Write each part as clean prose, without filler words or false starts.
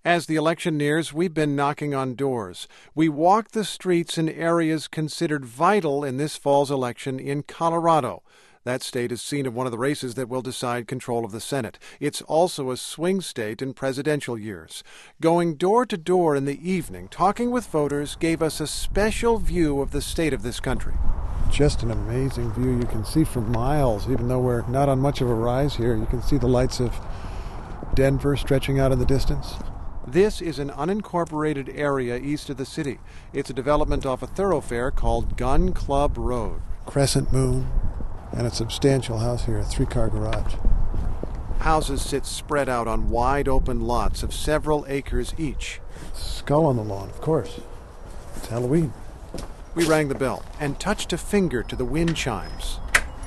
As the election nears, we've been knocking on doors. We walk the streets in areas considered vital in this fall's election in Colorado. That state is scene of one of the races that will decide control of the Senate. It's also a swing state in presidential years. Going door to door in the evening, talking with voters, gave us a special view of the state of this country. Just an amazing view. You can see for miles, even though we're not on much of a rise here. You can see the lights of Denver stretching out in the distance. This is an unincorporated area east of the city. It's a development off a thoroughfare called Gun Club Road. Crescent moon and a substantial house here, a 3-car garage. Houses sit spread out on wide open lots of several acres each. Skull on the lawn, of course. It's Halloween. We rang the bell and touched a finger to the wind chimes.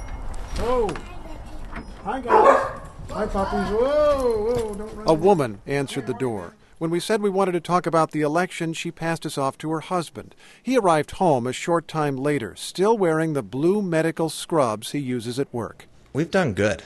Oh! Hi, guys. Hi, puppies. Whoa, don't run. A woman answered the door. When we said we wanted to talk about the election, she passed us off to her husband. He arrived home a short time later, still wearing the blue medical scrubs he uses at work. We've done good.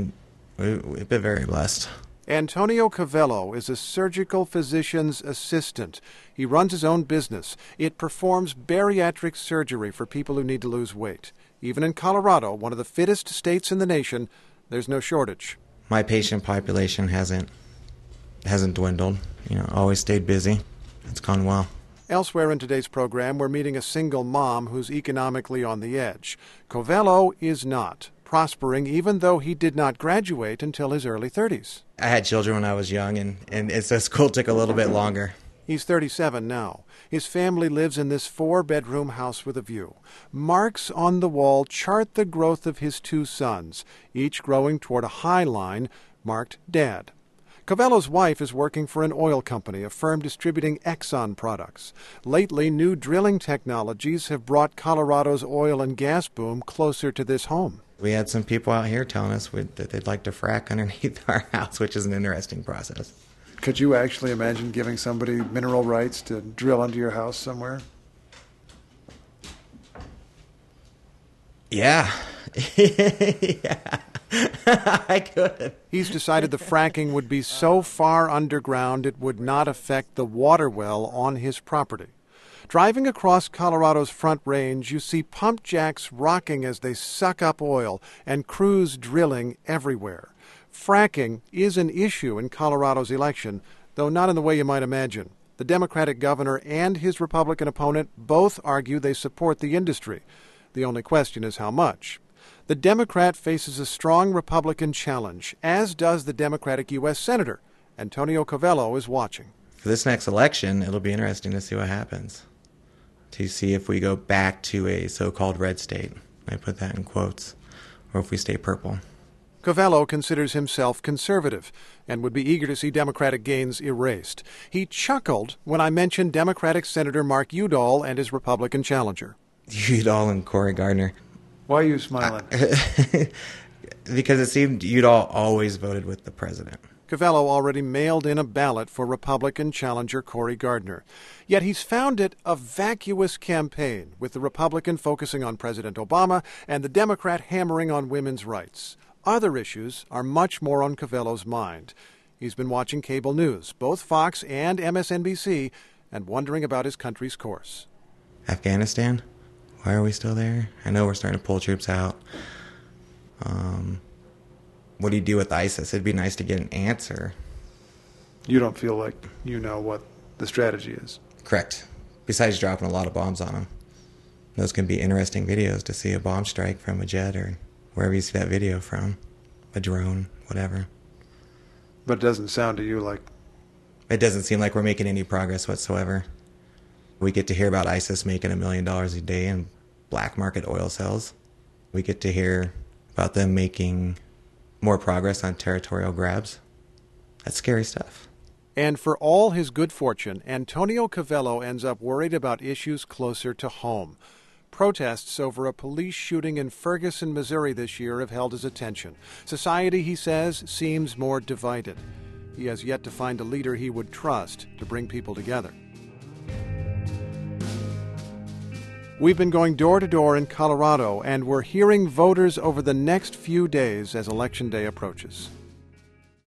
We've been very blessed. Antonio Covello is a surgical physician's assistant. He runs his own business. It performs bariatric surgery for people who need to lose weight. Even in Colorado, one of the fittest states in the nation, there's no shortage. My patient population hasn't dwindled. Always stayed busy. It's gone well. Elsewhere in today's program, we're meeting a single mom who's economically on the edge. Covello is not, prospering even though he did not graduate until his early 30s. I had children when I was young, and so school took a little bit longer. He's 37 now. His family lives in this 4-bedroom house with a view. Marks on the wall chart the growth of his 2 sons, each growing toward a high line marked Dad. Covello's wife is working for an oil company, a firm distributing Exxon products. Lately, new drilling technologies have brought Colorado's oil and gas boom closer to this home. We had some people out here telling us that they'd like to frack underneath our house, which is an interesting process. Could you actually imagine giving somebody mineral rights to drill under your house somewhere? Yeah. Yeah. I could. He's decided the fracking would be so far underground it would not affect the water well on his property. Driving across Colorado's Front Range, you see pump jacks rocking as they suck up oil and crews drilling everywhere. Fracking is an issue in Colorado's election, though not in the way you might imagine. The Democratic governor and his Republican opponent both argue they support the industry. The only question is how much. The Democrat faces a strong Republican challenge, as does the Democratic U.S. Senator. Antonio Covello is watching. For this next election, it'll be interesting to see what happens, to see if we go back to a so-called red state. I put that in quotes, or if we stay purple. Covello considers himself conservative and would be eager to see Democratic gains erased. He chuckled when I mentioned Democratic Senator Mark Udall and his Republican challenger. Udall and Cory Gardner. Why are you smiling? Because it seemed Udall always voted with the president. Covello already mailed in a ballot for Republican challenger Cory Gardner. Yet he's found it a vacuous campaign, with the Republican focusing on President Obama and the Democrat hammering on women's rights. Other issues are much more on Covello's mind. He's been watching cable news, both Fox and MSNBC, and wondering about his country's course. Afghanistan? Why are we still there? I know we're starting to pull troops out. What do you do with ISIS? It'd be nice to get an answer. You don't feel like you know what the strategy is? Correct. Besides dropping a lot of bombs on them. Those can be interesting videos to see a bomb strike from a jet or wherever you see that video from. A drone, whatever. But it doesn't sound to you like... It doesn't seem like we're making any progress whatsoever. We get to hear about ISIS making $1 million a day in black market oil sales. We get to hear about them making more progress on territorial grabs. That's scary stuff. And for all his good fortune, Antonio Covello ends up worried about issues closer to home. Protests over a police shooting in Ferguson, Missouri this year have held his attention. Society, he says, seems more divided. He has yet to find a leader he would trust to bring people together. We've been going door to door in Colorado, and we're hearing voters over the next few days as Election Day approaches.